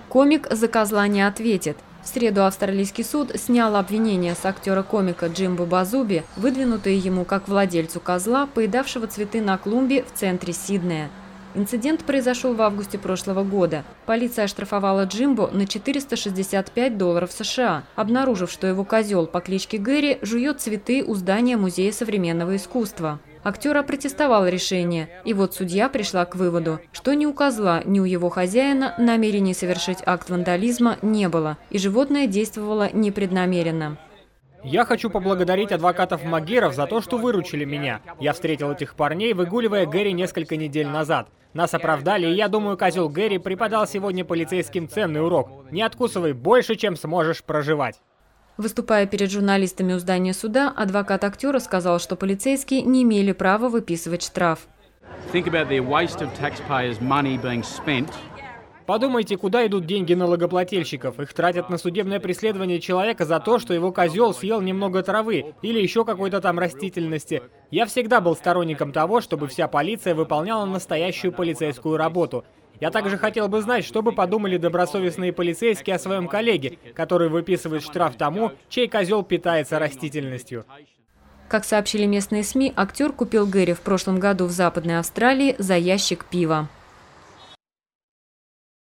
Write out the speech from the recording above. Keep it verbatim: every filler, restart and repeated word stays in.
Комик за козла не ответит. В среду австралийский суд снял обвинения с актера-комика Джимбо Базуби, выдвинутые ему как владельцу козла, поедавшего цветы на клумбе в центре Сиднея. Инцидент произошел в августе прошлого года. Полиция оштрафовала Джимбо на четыреста шестьдесят пять долларов США, обнаружив, что его козел по кличке Гэри жует цветы у здания Музея современного искусства. Актер опротестовал решение, и вот судья пришла к выводу, что ни у козла, ни у его хозяина намерений совершить акт вандализма не было, и животное действовало непреднамеренно. Я хочу поблагодарить адвокатов Магиров за то, что выручили меня. Я встретил этих парней, выгуливая Гэри несколько недель назад. Нас оправдали, и я думаю, козел Гэри преподал сегодня полицейским ценный урок. Не откусывай больше, чем сможешь проживать. Выступая перед журналистами у здания суда, адвокат актера сказал, что полицейские не имели права выписывать штраф. Подумайте, куда идут деньги налогоплательщиков. Их тратят на судебное преследование человека за то, что его козел съел немного травы или еще какой-то там растительности. Я всегда был сторонником того, чтобы вся полиция выполняла настоящую полицейскую работу. Я также хотел бы знать, что бы подумали добросовестные полицейские о своем коллеге, который выписывает штраф тому, чей козел питается растительностью. Как сообщили местные СМИ, актер купил Гэри в прошлом году в Западной Австралии за ящик пива.